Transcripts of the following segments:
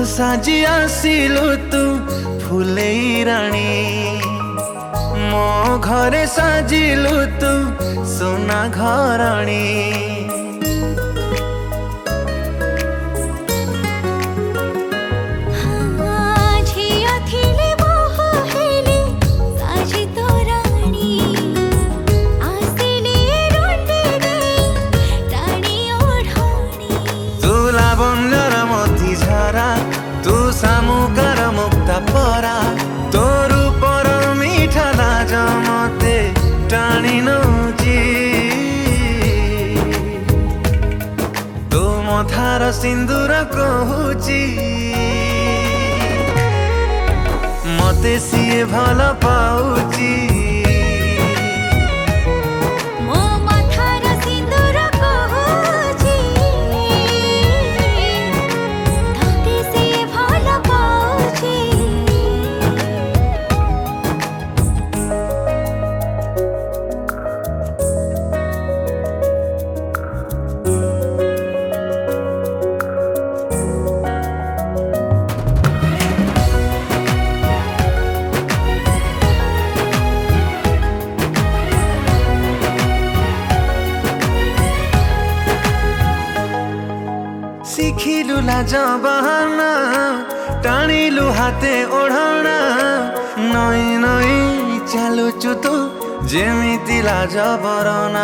साजी आसिलु तू फुलेई राणी मो घरे साजिलु तू सोना घराणी तू सामुकार मुक्ता परा तोर पर मीठा लाज मते टाणी नौची तू मथार सिंदूर कहूची मते सिए भल पाउची शिखिलु लाज बहाना टाणिलु हाते ओढ़ाना नई नई चालुचु तू जेमिति लाज बरना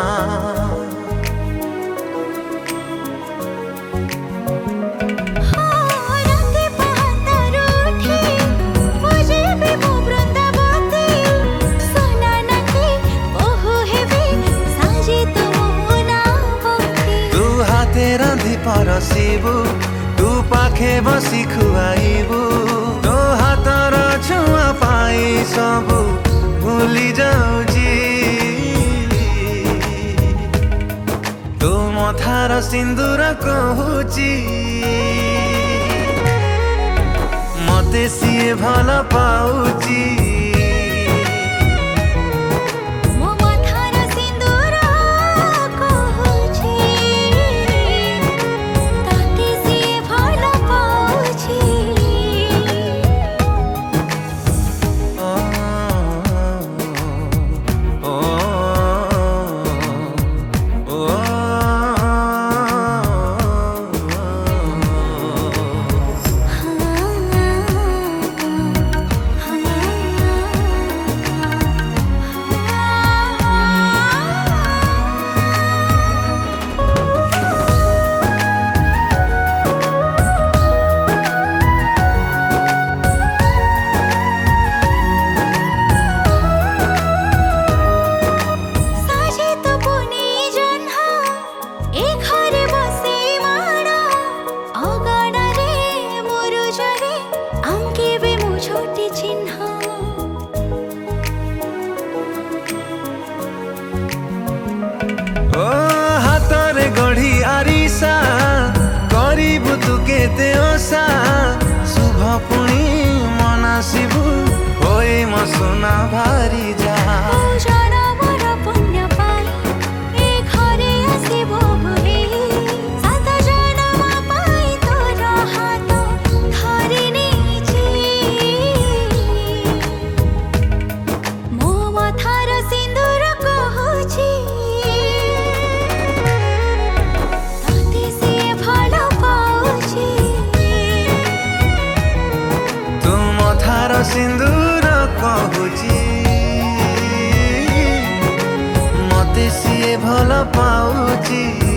रांधि परसिबु तू पाखे बसी खुआइबु तो हातर छुआ पाई सबु भूली जाउची तू मथार सिंदूर कहूची मते सिए भल पाउची गढ़ी आरिसा करिबु तू केते ओसा शुभ पुणी मनासिबु होई म सोना भारी जा सिंदूर कहूची मते सिए भल पाउची।